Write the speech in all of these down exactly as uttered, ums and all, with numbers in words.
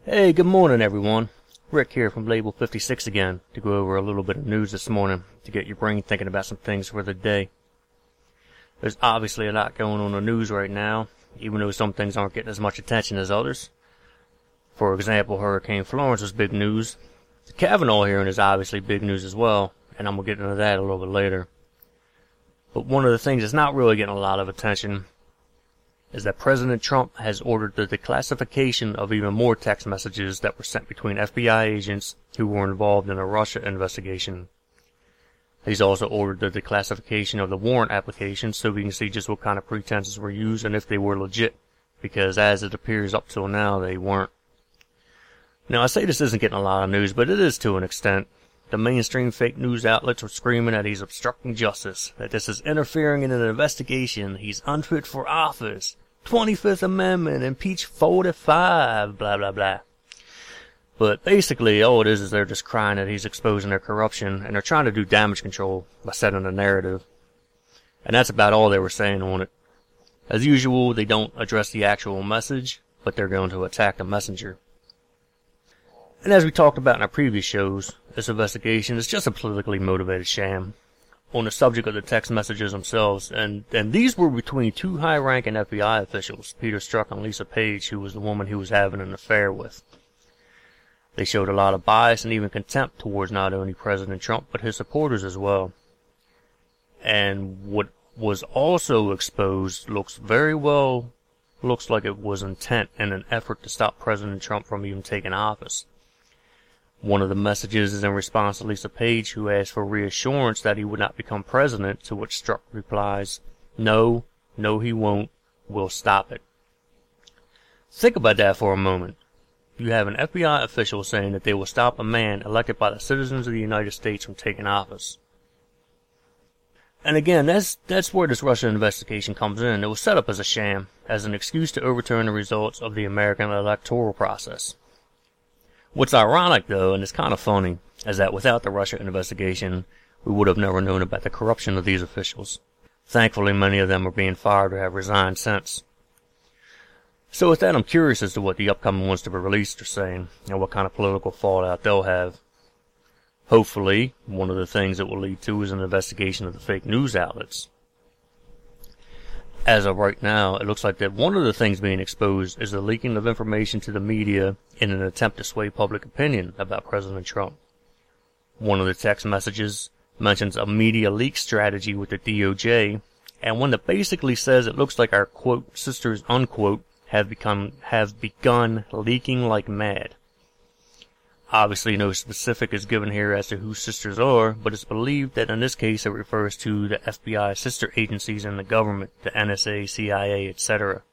Hey, good morning everyone. Rick here from Label fifty-six again to go over a little bit of news this morning to get your brain thinking about some things for the day. There's obviously a lot going on in the news right now, even though some things aren't getting as much attention as others. For example, Hurricane Florence was big news. The Kavanaugh hearing is obviously big news as well, and I'm going to get into that a little bit later. But one of the things that's not really getting a lot of attention is that President Trump has ordered the declassification of even more text messages that were sent between F B I agents who were involved in a Russia investigation. He's also ordered the declassification of the warrant applications so we can see just what kind of pretenses were used and if they were legit, because as it appears up till now, they weren't. Now, I say this isn't getting a lot of news, but it is to an extent. The mainstream fake news outlets are screaming that he's obstructing justice, that this is interfering in an investigation, he's unfit for office, twenty-fifth Amendment, impeach forty-five, blah, blah, blah. But basically, all it is is they're just crying that he's exposing their corruption, and they're trying to do damage control by setting a narrative. And that's about all they were saying on it. As usual, they don't address the actual message, but they're going to attack the messenger. And as we talked about in our previous shows, this investigation is just a politically motivated sham on the subject of the text messages themselves, and, and these were between two high-ranking F B I officials, Peter Strzok and Lisa Page, who was the woman he was having an affair with. They showed a lot of bias and even contempt towards not only President Trump, but his supporters as well. And what was also exposed looks very well, looks like it was intent in an effort to stop President Trump from even taking office. One of the messages is in response to Lisa Page, who asked for reassurance that he would not become president, to which Strzok replies, "No, no he won't, we'll stop it." Think about that for a moment. You have an F B I official saying that they will stop a man elected by the citizens of the United States from taking office. And again, that's, that's where this Russia investigation comes in. It was set up as a sham, as an excuse to overturn the results of the American electoral process. What's ironic, though, and it's kind of funny, is that without the Russia investigation, we would have never known about the corruption of these officials. Thankfully, many of them are being fired or have resigned since. So with that, I'm curious as to what the upcoming ones to be released are saying, and what kind of political fallout they'll have. Hopefully, one of the things it will lead to is an investigation of the fake news outlets. As of right now, it looks like that one of the things being exposed is the leaking of information to the media in an attempt to sway public opinion about President Trump. One of the text messages mentions a media leak strategy with the D O J, and one that basically says it looks like our, quote, sisters, unquote, have become, have begun leaking like mad. Obviously, no specific is given here as to who sisters are, but it's believed that in this case it refers to the F B I sister agencies in the government, the N S A, C I A, et cetera.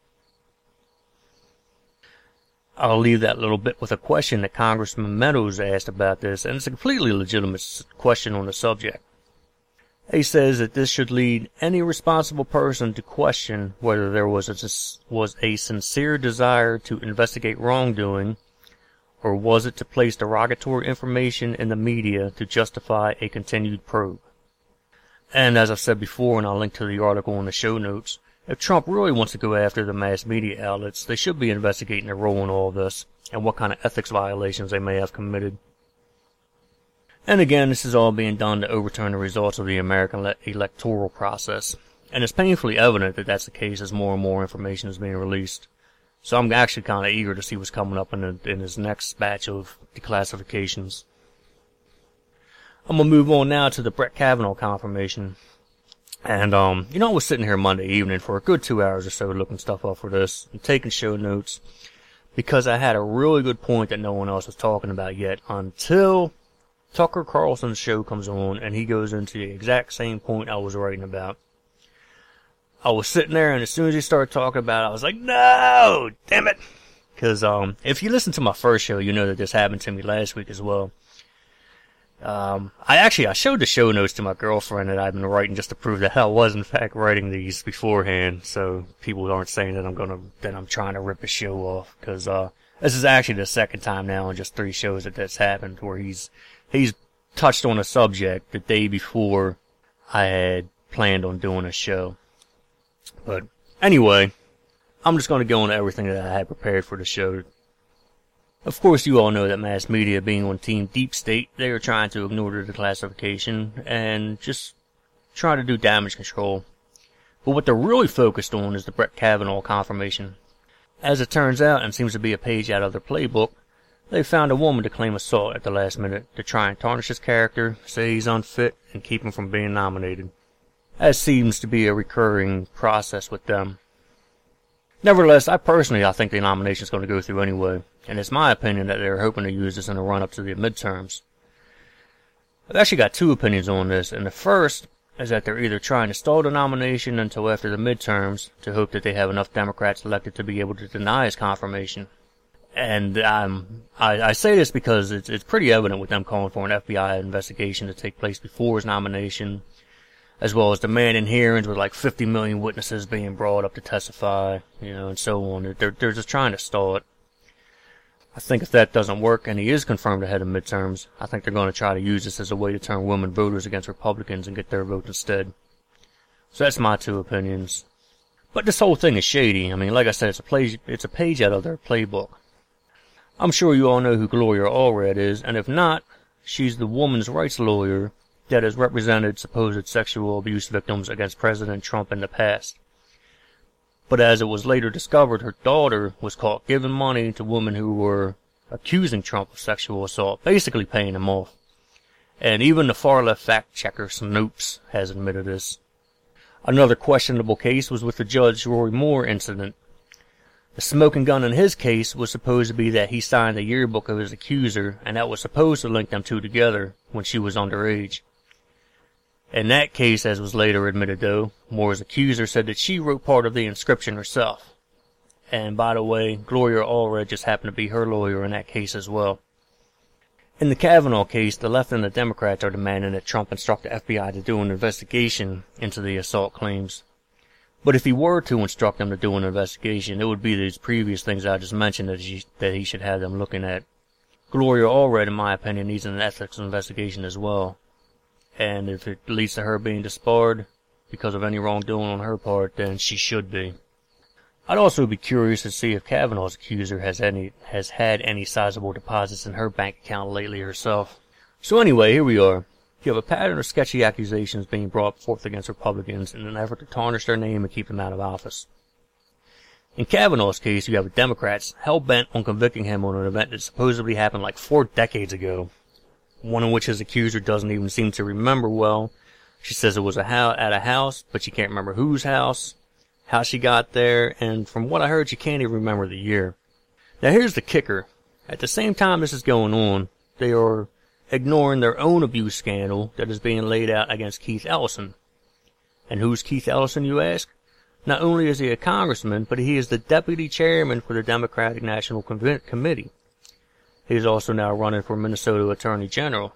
I'll leave that little bit with a question that Congressman Meadows asked about this, and it's a completely legitimate question on the subject. He says that this should lead any responsible person to question whether there was a, was a sincere desire to investigate wrongdoing, or was it to place derogatory information in the media to justify a continued probe? And as I've said before, and I'll link to the article in the show notes, if Trump really wants to go after the mass media outlets, they should be investigating their role in all of this, and what kind of ethics violations they may have committed. And again, this is all being done to overturn the results of the American le- electoral process, and it's painfully evident that that's the case as more and more information is being released. So I'm actually kind of eager to see what's coming up in, the, in his next batch of declassifications. I'm going to move on now to the Brett Kavanaugh confirmation. And, um, you know, I was sitting here Monday evening for a good two hours or so looking stuff up for this and taking show notes because I had a really good point that no one else was talking about yet until Tucker Carlson's show comes on and he goes into the exact same point I was writing about. I was sitting there, and as soon as he started talking about it, I was like, no, damn it. Because um, if you listen to my first show, you know that this happened to me last week as well. Um, I actually, I showed the show notes to my girlfriend that I've been writing just to prove that I was, in fact, writing these beforehand. So people aren't saying that I'm going to, that I'm trying to rip a show off. Because uh, this is actually the second time now in just three shows that that's happened, where he's, he's touched on a subject the day before I had planned on doing a show. But anyway, I'm just going to go into everything that I had prepared for the show. Of course, you all know that mass media, being on Team Deep State, they are trying to ignore the declassification and just try to do damage control. But what they're really focused on is the Brett Kavanaugh confirmation. As it turns out, and seems to be a page out of their playbook, they found a woman to claim assault at the last minute to try and tarnish his character, say he's unfit, and keep him from being nominated. As seems to be a recurring process with them. Nevertheless, I personally I think the nomination is going to go through anyway, and it's my opinion that they're hoping to use this in the run-up to the midterms. I've actually got two opinions on this, and the first is that they're either trying to stall the nomination until after the midterms to hope that they have enough Democrats elected to be able to deny his confirmation. And um, I, I say this because it's, it's pretty evident with them calling for an F B I investigation to take place before his nomination, as well as demanding hearings with like fifty million witnesses being brought up to testify, you know, and so on. They're, they're just trying to stall it. I think if that doesn't work and he is confirmed ahead of midterms, I think they're going to try to use this as a way to turn women voters against Republicans and get their vote instead. So that's my two opinions. But this whole thing is shady. I mean, like I said, it's a, play, it's a page out of their playbook. I'm sure you all know who Gloria Allred is, and if not, she's the woman's rights lawyer that has represented supposed sexual abuse victims against President Trump in the past. But as it was later discovered, her daughter was caught giving money to women who were accusing Trump of sexual assault, basically paying him off. And even the far-left fact-checker Snopes has admitted this. Another questionable case was with the Judge Roy Moore incident. The smoking gun in his case was supposed to be that he signed the yearbook of his accuser, and that was supposed to link them two together when she was underage. In that case, as was later admitted though, Moore's accuser said that she wrote part of the inscription herself. And by the way, Gloria Allred just happened to be her lawyer in that case as well. In the Kavanaugh case, the left and the Democrats are demanding that Trump instruct the F B I to do an investigation into the assault claims. But if he were to instruct them to do an investigation, it would be these previous things I just mentioned that he, that he should have them looking at. Gloria Allred, in my opinion, needs an ethics investigation as well. And if it leads to her being disbarred because of any wrongdoing on her part, then she should be. I'd also be curious to see if Kavanaugh's accuser has any has had any sizable deposits in her bank account lately herself. So anyway, here we are. You have a pattern of sketchy accusations being brought forth against Republicans in an effort to tarnish their name and keep them out of office. In Kavanaugh's case, you have Democrats hell-bent on convicting him on an event that supposedly happened like four decades ago, one in which his accuser doesn't even seem to remember well. She says it was a ho- at a house, but she can't remember whose house, how she got there, and from what I heard, she can't even remember the year. Now here's the kicker. At the same time this is going on, they are ignoring their own abuse scandal that is being laid out against Keith Ellison. And who's Keith Ellison, you ask? Not only is he a congressman, but he is the deputy chairman for the Democratic National Conven- Committee. He is also now running for Minnesota Attorney General.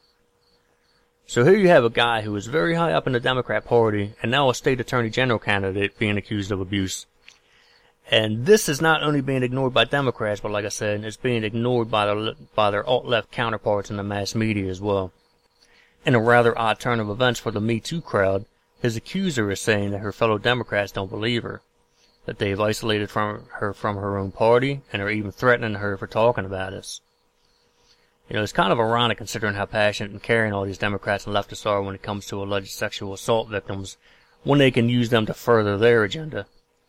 So here you have a guy who is very high up in the Democrat Party and now a state attorney general candidate being accused of abuse. And this is not only being ignored by Democrats, but like I said, it's being ignored by their, by their alt-left counterparts in the mass media as well. In a rather odd turn of events for the Me Too crowd, his accuser is saying that her fellow Democrats don't believe her, that they've isolated from her from her own party, and are even threatening her for talking about this. You know, it's kind of ironic considering how passionate and caring all these Democrats and leftists are when it comes to alleged sexual assault victims, when they can use them to further their agenda.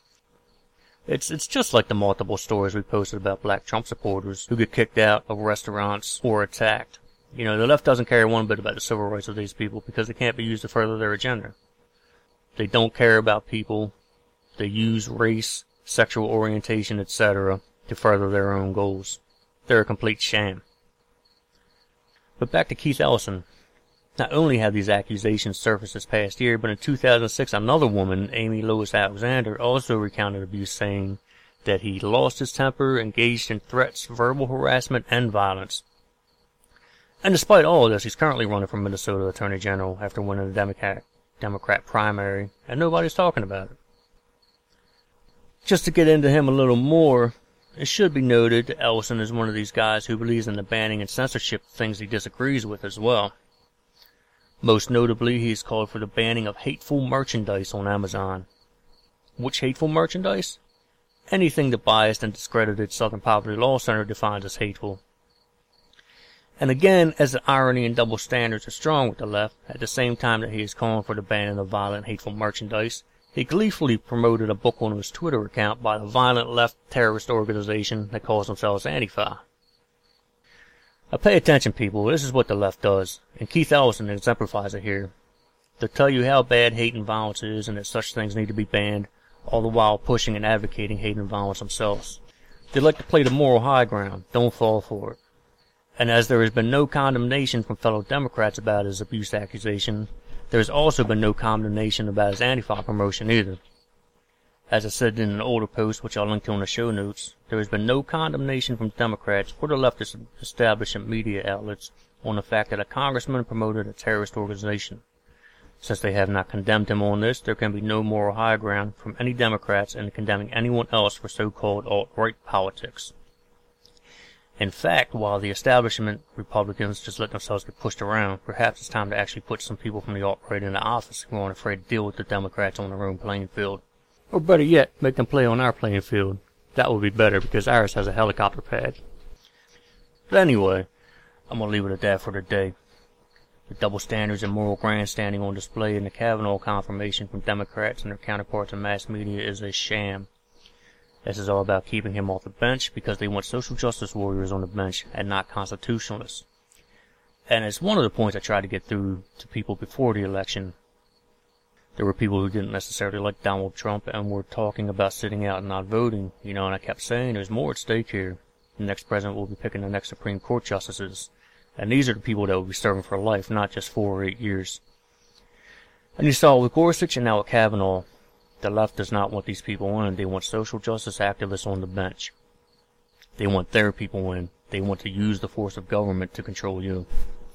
It's it's just like the multiple stories we posted about black Trump supporters who get kicked out of restaurants or attacked. You know, the left doesn't care one bit about the civil rights of these people because they can't be used to further their agenda. They don't care about people. They use race, sexual orientation, et cetera to further their own goals. They're a complete sham. But back to Keith Ellison. Not only have these accusations surfaced this past year, but in two thousand six, another woman, Amy Lewis Alexander, also recounted abuse, saying that he lost his temper, engaged in threats, verbal harassment, and violence. And despite all of this, he's currently running for Minnesota Attorney General after winning the Democrat, Democrat primary, and nobody's talking about it. Just to get into him a little more, it should be noted that Ellison is one of these guys who believes in the banning and censorship of things he disagrees with as well. Most notably, he has called for the banning of hateful merchandise on Amazon. Which hateful merchandise? anything the biased and discredited Southern Poverty Law Center defines as hateful. And again, as the irony and double standards are strong with the left, at the same time that he is calling for the banning of violent, hateful merchandise, he gleefully promoted a book on his Twitter account by the violent left terrorist organization that calls themselves Antifa. Now pay attention, people, this is what the left does, and Keith Ellison exemplifies it here. They'll tell you how bad hate and violence is and that such things need to be banned, all the while pushing and advocating hate and violence themselves. They like to play the moral high ground, don't fall for it. And as there has been no condemnation from fellow Democrats about his abuse accusation, there has also been no condemnation about his Antifa promotion either. As I said in an older post, which I'll link to in the show notes, there has been no condemnation from Democrats or the leftist establishment media outlets on the fact that a congressman promoted a terrorist organization. Since they have not condemned him on this, there can be no moral high ground from any Democrats in condemning anyone else for so-called alt-right politics. In fact, while the establishment Republicans just let themselves get pushed around, perhaps it's time to actually put some people from the alt-right into office who aren't afraid to deal with the Democrats on their own playing field. Or better yet, make them play on our playing field. That would be better because ours has a helicopter pad. But anyway, I'm going to leave it at that for today. The double standards and moral grandstanding on display in the Kavanaugh confirmation from Democrats and their counterparts in mass media is a sham. This is all about keeping him off the bench because they want social justice warriors on the bench and not constitutionalists. And it's one of the points I tried to get through to people before the election. There were people who didn't necessarily like Donald Trump and were talking about sitting out and not voting, you know, and I kept saying there's more at stake here. The next president will be picking the next Supreme Court justices. And these are the people that will be serving for life, not just four or eight years. And you saw it with Gorsuch and now with Kavanaugh. The left does not want these people in. They want social justice activists on the bench. They want their people in. They want to use the force of government to control you.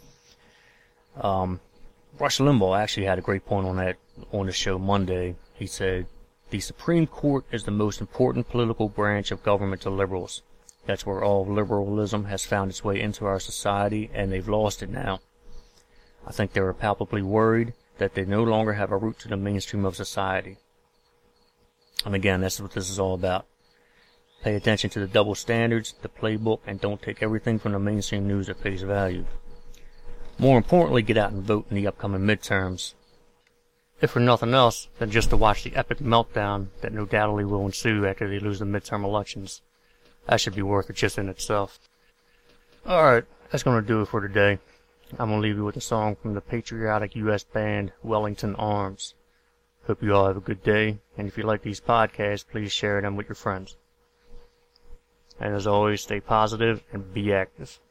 Um, Rush Limbaugh actually had a great point on that on the show Monday. He said, the Supreme Court is the most important political branch of government to liberals. That's where all liberalism has found its way into our society, and they've lost it now. I think they were palpably worried that they no longer have a route to the mainstream of society. And again, that's what this is all about. Pay attention to the double standards, the playbook, and don't take everything from the mainstream news at face value. More importantly, get out and vote in the upcoming midterms. If for nothing else, then just to watch the epic meltdown that no doubtly will ensue after they lose the midterm elections. That should be worth it just in itself. Alright, that's going to do it for today. I'm going to leave you with a song from the patriotic U S band Wellington Arms. Hope you all have a good day, and if you like these podcasts, please share them with your friends. And as always, stay positive and be active.